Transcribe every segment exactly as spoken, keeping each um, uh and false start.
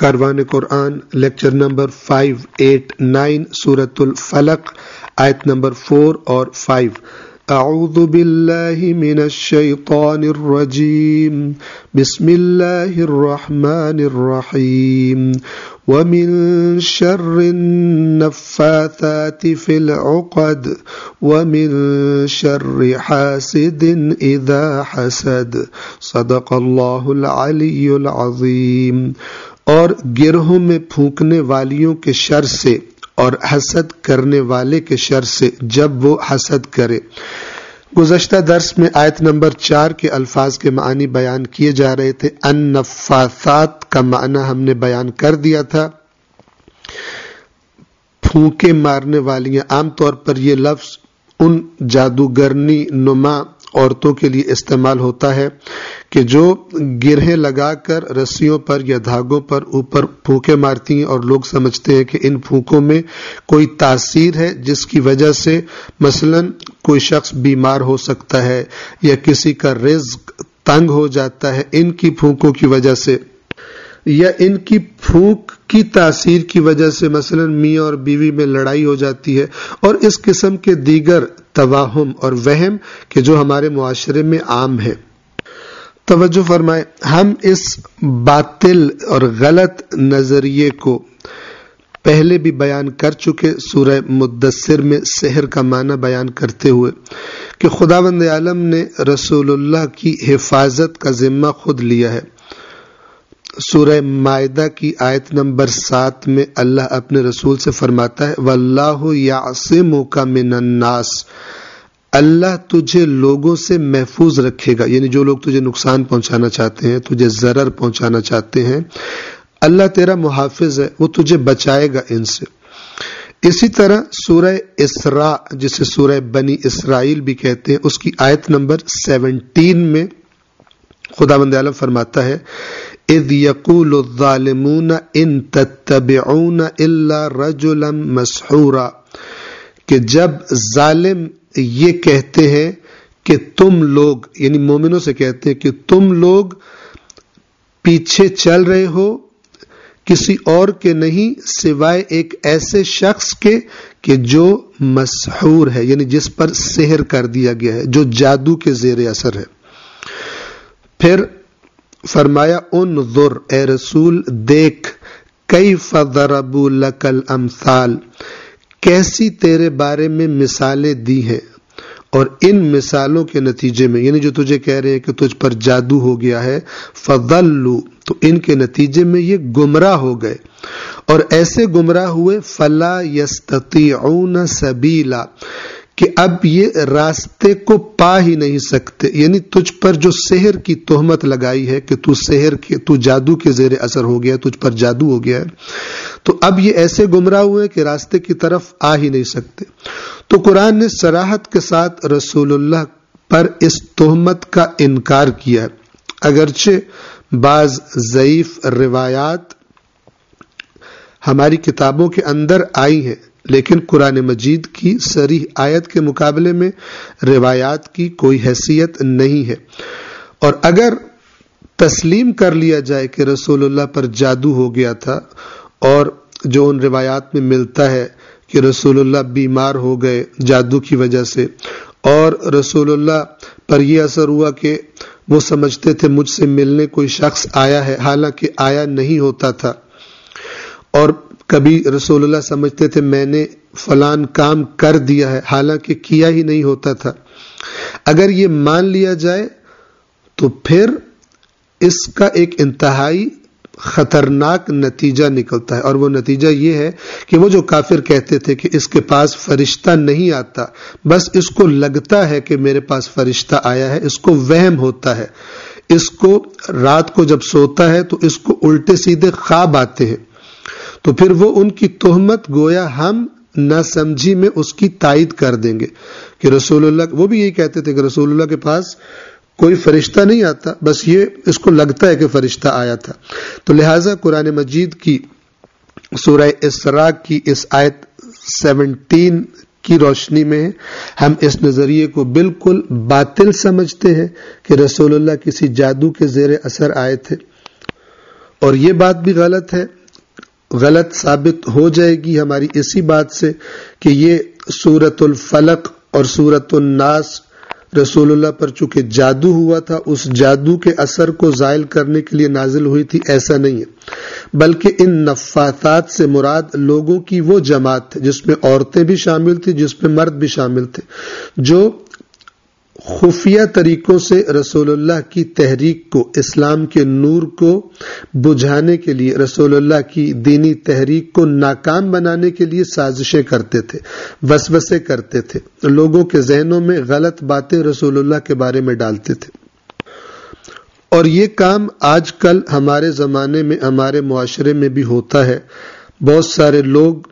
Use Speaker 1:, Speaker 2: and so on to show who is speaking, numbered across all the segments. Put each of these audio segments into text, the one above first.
Speaker 1: Karwan Quran lecture number five eight nine सूरतुल फलक आयत number four और फाइव। अऊज़ु बिल्लाहि मिनश शैतानिर रजीम बिस्मिल्लाहिर रहमानिर रहीम व मिन शर्रिन नफ्फाथाति फिल उक़द व मिन शर्रि हासिदिन इज़ा हसद सदक़ल्लाहुल अलियुल अज़ीम। और गिरहों में फूंकने वालियों के शर से और हसद करने वाले के शर से जब वो हसद करे। गुज़श्ता दर्स में आयत नंबर चार के अल्फाज के मानी बयान किए जा रहे थे। अन-नफ़्फ़ासात का माना हमने बयान कर दिया था, फूंके मारने वालियां। आमतौर पर यह लफ्ज उन जादूगरनी नुमा औरतों के लिए इस्तेमाल होता है कि जो गिरहें लगाकर रस्सियों पर या धागों पर ऊपर फूंके मारती हैं और लोग समझते हैं कि इन फूंकों में कोई तासीर है जिसकी वजह से मसलन कोई शख्स बीमार हो सकता है या किसी का रिज्क तंग हो जाता है इनकी फूंकों की वजह से, या इनकी फूंक की तासीर की वजह से मसलन मियां और बीवी में लड़ाई हो जाती है, और इस किस्म के दीगर तवाहुम और वहम के जो हमारे मुआशरे में आम है। तवज्जो फरमाए, हम इस बातिल और गलत नजरिए को पहले भी बयान कर चुके सूरह मुद्दस्सिर में सेहर का माना बयान करते हुए कि खुदावंद आलम ने रसूलुल्लाह की हिफाजत का जिम्मा खुद लिया है। सूरह मायदा की आयत नंबर सात में अल्लाह अपने रसूल से फरमाता है, वल्लाहु यासिमुका मिनन्नास, अल्लाह तुझे लोगों से महफूज रखेगा। यानी जो लोग तुझे नुकसान पहुंचाना चाहते हैं, तुझे जरर पहुंचाना चाहते हैं, अल्लाह तेरा मुहाफिज है, वो तुझे बचाएगा इनसे। इसी तरह सूरह इसरा जिसे सूरह बनी इसराइल भी कहते हैं, उसकी आयत नंबर सत्रह में खुदावंद आलम फरमाता है, इज़ यक़ूलु ज़ालिमून इन तत्तबिऊन इल्ला रजुलन मस्हूरा, कि जब जालिम ये कहते हैं कि तुम लोग, यानी मोमिनों से कहते हैं कि तुम लोग पीछे चल रहे हो किसी और के नहीं सिवाय एक ऐसे शख्स के कि जो मसहूर है, यानी जिस पर सेहर कर दिया गया है, जो जादू के ज़ेरे असर है। फिर फरमाया, उन्ज़ुर ए रसूल देख, कैफ़ ज़रबू लकल अम्साल, कैसी तेरे बारे में मिसालें दी हैं, और इन मिसालों के नतीजे में, यानी जो तुझे कह रहे हैं कि तुझ पर जादू हो गया है, फ़ज़ल्लू, तो इनके नतीजे में ये गुमराह हो गए, और ऐसे गुमराह हुए, फला यस्ततीऊन सबीला, कि अब ये रास्ते को पा ही नहीं सकते। यानी तुझ पर जो सेहर की तोहमत लगाई है कि तू सेहर के, तू जादू के जेरे असर हो गया, तुझ पर जादू हो गया है, तो अब ये ऐसे गुमराह हुए कि रास्ते की तरफ आ ही नहीं सकते। तो कुरान ने सराहत के साथ रसूलुल्लाह पर इस तोहमत का इनकार किया है। अगरचे बाज ज़ईफ रिवायात हमारी किताबों के अंदर आई है, लेकिन कुरान मजीद की सरीह आयत के मुकाबले में रिवायात की कोई हैसियत नहीं है। और अगर तस्लीम कर लिया जाए कि रसूलुल्लाह पर जादू हो गया था, और जो उन रिवायात में मिलता है कि रसूलुल्लाह बीमार हो गए जादू की वजह से, और रसूलुल्लाह पर यह असर हुआ कि वो समझते थे मुझसे मिलने कोई शख्स आया है, हालांकि आया नहीं होता था, और कभी रसूलुल्लाह समझते थे मैंने फलान काम कर दिया है, हालांकि किया ही नहीं होता था। अगर ये मान लिया जाए तो फिर इसका एक इंतहाई खतरनाक नतीजा निकलता है, और वो नतीजा ये है कि वो जो काफिर कहते थे कि इसके पास फरिश्ता नहीं आता, बस इसको लगता है कि मेरे पास फरिश्ता आया है, इसको वहम होता है, इसको रात को जब सोता है तो इसको उल्टे सीधे ख्वाब आते हैं, तो फिर वो उनकी तोहमत गोया हम न समझी में उसकी तायद कर देंगे कि रसूलुल्लाह, वो भी यही कहते थे कि रसूलुल्लाह के पास कोई फरिश्ता नहीं आता, बस ये इसको लगता है कि फरिश्ता आया था। तो लिहाजा कुरान मजीद की सूरह इसरा की इस आयत सत्रह की रोशनी में हम इस नजरिए को बिल्कुल बातिल समझते हैं कि रसूलुल्लाह किसी जादू के जेरे असर आए थे, اور یہ بات بھی غلط ہے، غلط ثابت ہو جائے گی ہماری اسی بات سے کہ یہ سورۃ الفلق اور سورۃ الناس رسول اللہ پر چونکہ جادو ہوا تھا، اس جادو کے اثر کو زائل کرنے کے لیے نازل ہوئی تھی، ایسا نہیں ہے، بلکہ ان نفاثات سے مراد لوگوں کی وہ جماعت تھی جس میں عورتیں بھی شامل تھی، جس میں مرد بھی شامل تھے، جو خفیہ طریقوں سے رسول اللہ کی تحریک کو، اسلام کے نور کو بجھانے کے لیے، رسول اللہ کی دینی تحریک کو ناکام بنانے کے لیے سازشیں کرتے تھے، وسوسے کرتے تھے، لوگوں کے ذہنوں میں غلط باتیں رسول اللہ کے بارے میں ڈالتے تھے۔ اور یہ کام آج کل ہمارے زمانے میں، ہمارے معاشرے میں بھی ہوتا ہے۔ بہت سارے لوگ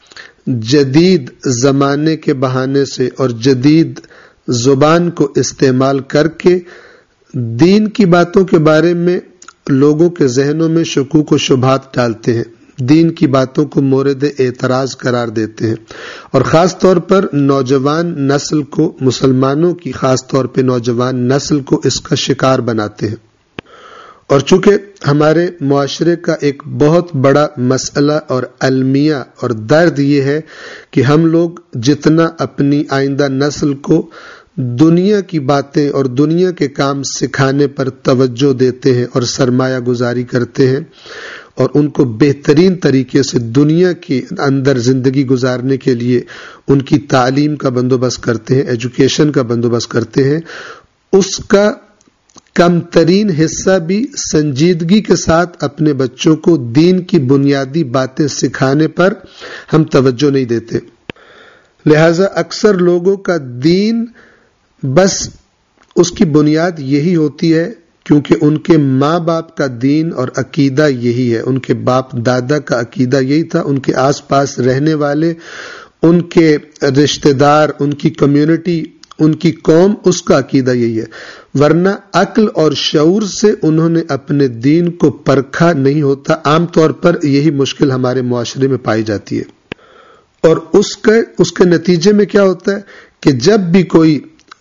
Speaker 1: جدید زمانے کے بہانے سے اور جدید زبان کو استعمال کر کے دین کی باتوں کے بارے میں لوگوں کے ذہنوں میں شکوک و شبہات ڈالتے ہیں، دین کی باتوں کو مورد اعتراض قرار دیتے ہیں، اور خاص طور پر نوجوان نسل کو، مسلمانوں کی خاص طور پہ نوجوان نسل کو اس کا شکار بناتے ہیں۔ اور چونکہ ہمارے معاشرے کا ایک بہت بڑا مسئلہ اور المیہ اور درد یہ ہے کہ ہم لوگ جتنا اپنی آئندہ نسل کو دنیا کی باتیں اور دنیا کے کام سکھانے پر توجہ دیتے ہیں اور سرمایہ گزاری کرتے ہیں اور ان کو بہترین طریقے سے دنیا کے اندر زندگی گزارنے کے لیے ان کی تعلیم کا بندوبست کرتے ہیں، ایجوکیشن کا بندوبست کرتے ہیں، اس کا کم ترین حصہ بھی سنجیدگی کے ساتھ اپنے بچوں کو دین کی بنیادی باتیں سکھانے پر ہم توجہ نہیں دیتے۔ لہذا اکثر لوگوں کا دین بس اس کی بنیاد یہی ہوتی ہے کیونکہ ان کے ماں باپ کا دین اور عقیدہ یہی ہے، ان کے باپ دادا کا عقیدہ یہی تھا، ان کے آس پاس رہنے والے، ان کے رشتہ دار، ان کی کمیونٹی، ان کی قوم، اس کا عقیدہ یہی ہے، ورنہ عقل اور شعور سے انہوں نے اپنے دین کو پرکھا نہیں ہوتا۔ عام طور پر یہی مشکل ہمارے معاشرے میں پائی جاتی ہے، اور اس کے اس کے نتیجے میں کیا ہوتا ہے کہ جب بھی کوئی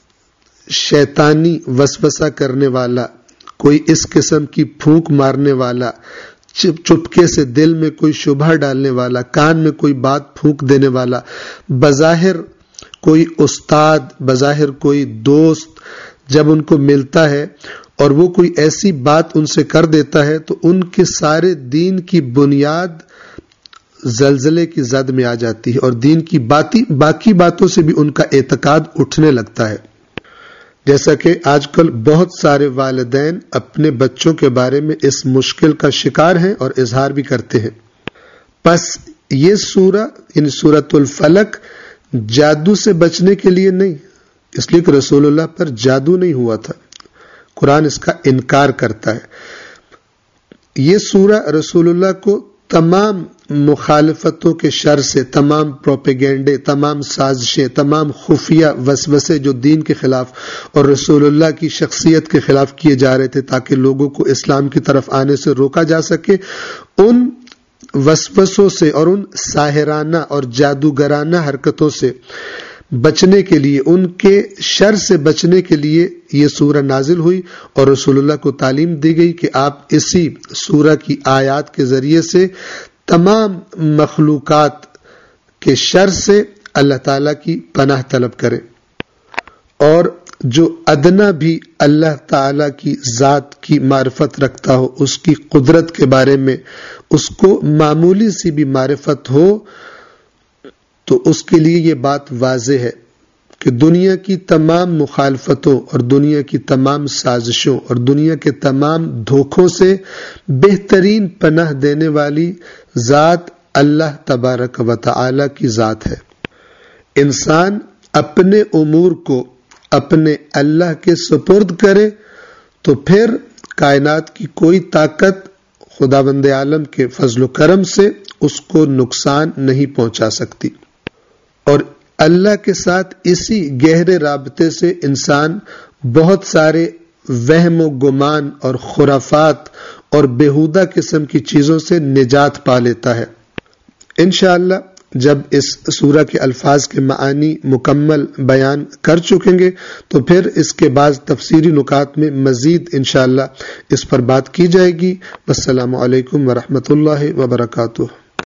Speaker 1: شیطانی وسوسہ کرنے والا، کوئی اس قسم کی پھونک مارنے والا، چپکے سے دل میں کوئی شبہ ڈالنے والا، کان میں کوئی بات پھونک دینے والا، بظاہر کوئی استاد، بظاہر کوئی دوست جب ان کو ملتا ہے اور وہ کوئی ایسی بات ان سے کر دیتا ہے تو ان کے سارے دین کی بنیاد زلزلے کی زد میں آ جاتی ہے اور دین کی باتی باقی باتوں سے بھی ان کا اعتقاد اٹھنے لگتا ہے۔ جیسا کہ آج کل بہت سارے والدین اپنے بچوں کے بارے میں اس مشکل کا شکار ہیں اور اظہار بھی کرتے ہیں۔ پس یہ سورہ یعنی سورۃ الفلق جادو سے بچنے کے لیے نہیں، اس لیے کہ رسول اللہ پر جادو نہیں ہوا تھا، قرآن اس کا انکار کرتا ہے۔ یہ سورہ رسول اللہ کو تمام مخالفتوں کے شر سے، تمام پروپیگنڈے، تمام سازشیں، تمام خفیہ وسوسے جو دین کے خلاف اور رسول اللہ کی شخصیت کے خلاف کیے جا رہے تھے تاکہ لوگوں کو اسلام کی طرف آنے سے روکا جا سکے، ان وسوسوں سے اور ان ساحرانہ اور جادوگرانہ حرکتوں سے بچنے کے لیے، ان کے شر سے بچنے کے لیے یہ سورہ نازل ہوئی اور رسول اللہ کو تعلیم دی گئی کہ آپ اسی سورہ کی آیات کے ذریعے سے تمام مخلوقات کے شر سے اللہ تعالیٰ کی پناہ طلب کریں، اور جو ادنا بھی اللہ تعالیٰ کی ذات کی معرفت رکھتا ہو، اس کی قدرت کے بارے میں اس کو معمولی سی بھی معرفت ہو تو اس کے لیے یہ بات واضح ہے کہ دنیا کی تمام مخالفتوں اور دنیا کی تمام سازشوں اور دنیا کے تمام دھوکوں سے بہترین پناہ دینے والی ذات اللہ تبارک و تعالی کی ذات ہے۔ انسان اپنے امور کو اپنے اللہ کے سپرد کرے تو پھر کائنات کی کوئی طاقت خداوند عالم کے فضل و کرم سے اس کو نقصان نہیں پہنچا سکتی، اور اللہ کے ساتھ اسی گہرے رابطے سے انسان بہت سارے وہم و گمان اور خرافات اور بیہودہ قسم کی چیزوں سے نجات پا لیتا ہے۔ انشاءاللہ جب اس سورہ کے الفاظ کے معانی مکمل بیان کر چکیں گے تو پھر اس کے بعد تفسیری نکات میں مزید انشاءاللہ اس پر بات کی جائے گی۔ والسلام علیکم ورحمۃ اللہ وبرکاتہ۔